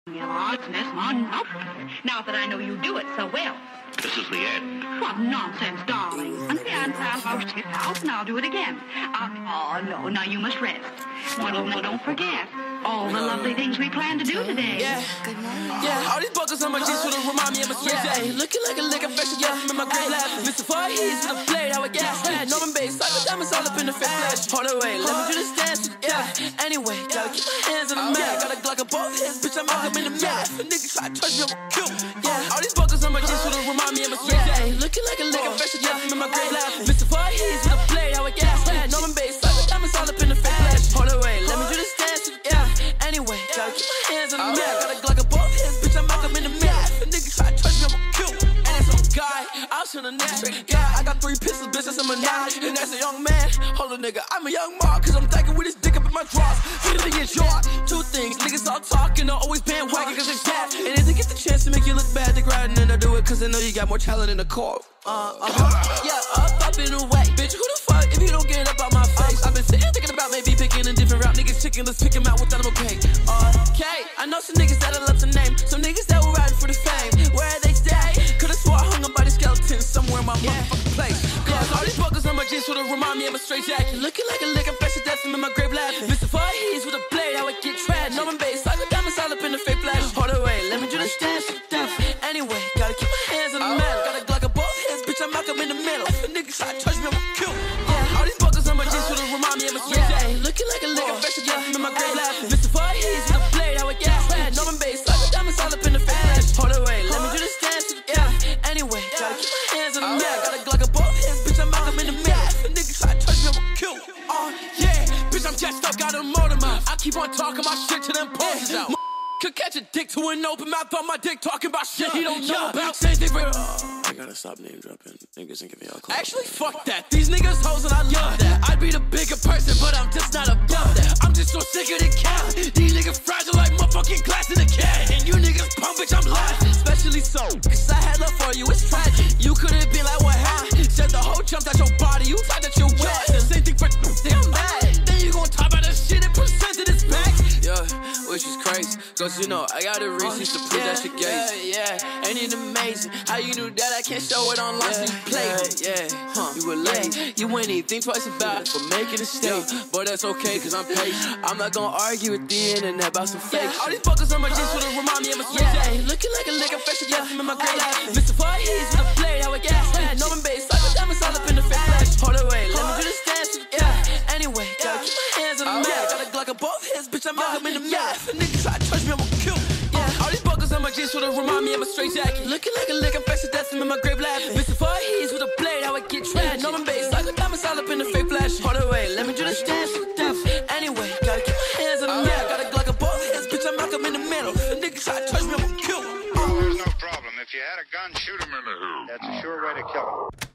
Yes, Miss Monmouth. Now that I know you do it so well. This is the end. What nonsense, darling. Again, almost hit out, and I'll do it again. Oh, no, now you must rest. Well, no, don't forget all the lovely things we plan to do today. Yeah, all these buckles on my jeans sort of remind me of a sweet day. Looking like a liquor fresh, yeah, from my grave laughing. Mr. Voorhees with a blade, how I gas that. Norman Bates, like the diamonds all up in the face flash. Hold away, let me do this dance, yeah. Anyway, gotta keep my hands on the mat. Got a Glock of both hands, bitch, I'm out, I'm in the mat. If a nigga try to touch me, I'm kill. Yeah, all these buckles on my jeans sort of remind me of a sweet day. Looking like a liquor fresh, yeah, from my grave laughing. Mr. Voorhees with a blade, how I gas that. Norman Bates, like the diamonds all up in the face flash. Hold away, let me do this dance, yeah. Anyway, gotta keep my hands on the mat. Got a Glock of both hands, bitch, I'm out, I'm in the mat. If a nigga try to touch me, I'm kill. And that's on guy, I'll shoot a nigga straight guy. I got 3 pistols, bitch, that's a menage. And that's a young man, hold a nigga, I'm a young mark. Cause I'm thinking with his dick up in my drawers. Feeling get short, 2 things, niggas all talking, they're always bandwagon cause it's bad. And if they get the chance to make you look bad, they grinding and they do it cause they know you got more talent in the court. Yeah, up and away. Bitch, who the fuck if you don't get up out my face? I've been sitting thinking about maybe picking a different route. Niggas chicken, let's pick them out without them okay. Okay, I know some niggas that I love to name. Some niggas that were riding for the fame. Where they stay? Could've swore I hung up by the skeleton somewhere in my motherfucking place. Cause all these buckles on my jeans sort of remind me of a straight jacket. Looking like a lick, I'm fresh to death, I'm in my grave laughing. Mr. Voorhees with a blade, how I get trad. Norman Bates, like the diamonds all up in the fake flash. Hold away, let me do this dance to death. Anyway, gotta keep my hands on the mat. Got a Glock of both hands, bitch, I'm out, I'm in the middle. If a nigga try to touch me, I'm kill. Yeah, all these buckles on my jeans sort of remind me of a straight day. Looking like a lick, I'm fresh to death, I'm in my grave laughing. Mr. Voorhees with a blade, how I get trad. Norman Bates, like the diamonds all up in the fake flash. Hold away, let me do this dance to death. Anyway, gotta keep my hands on the mat. Got a Glock of both hands, bitch, I'm out, I'm in the middle. If a nigga try to touch me, I'm kill. Yeah, bitch, I'm jacked up, got a motor mouth. I keep on talking my shit till them pulses out. Could catch a dick to an open mouth on my dick talking about shit he don't know about. Same thing for I gotta stop name dropping niggas and giving y'all call. actually, fuck that. These niggas hoes and I love that. I'd be the bigger person, but I'm just not above that. I'm just so sick of the count. These niggas fragile like motherfucking glass in a can. And you niggas pump, bitch, I'm laughing. Especially so, cause I had love for you, it's tragic. You could've been like, what happened? Said the whole jumped out your body, you thought that you're wet. Same thing for I'm mad. Then you gon' talk about that shit and presented his back. Yeah, which is crazy. Cause you know, I got a receipts to prove that shit gay. Yeah, ain't it amazing how you knew that I can't show it online so you played it. You were late. You ain't even think twice about it for making a mistake. But that's okay, cause I'm patient. I'm not gonna argue with the internet about some fake. All these buckles on my jeans sort of remind me of a sweet day. Looking like a lick, I'm fresh to death, I'm in my grave laughing. Mr. Voorhees with a blade, how I gas that. Norman Bates, like the diamonds all up in the fake flash. Hold away, let me do this dance, Anyway, gotta keep my hands on the mat. Got a Glock of both hands, bitch, I'm out, I'm in the mat. If a nigga try to touch me, I'm gon' kill. All these buckles on my jeans sort of remind me of a straight jacket. Looking like a lick, I'm fresh to death, I'm in my grave laughing. Mr. Voorhees with a blade, how I get trad. Norman Bates, like the diamonds all up in the fake flash. Hold away, let me do this dance to death. Anyway, gotta keep my hands on the mat. Got a Glock of both hands, bitch, I'm out, I'm in the middle. If a nigga try to touch me, I'm gon' kill. There's no problem. If you had a gun, shoot him in the head. That's a sure way to kill him.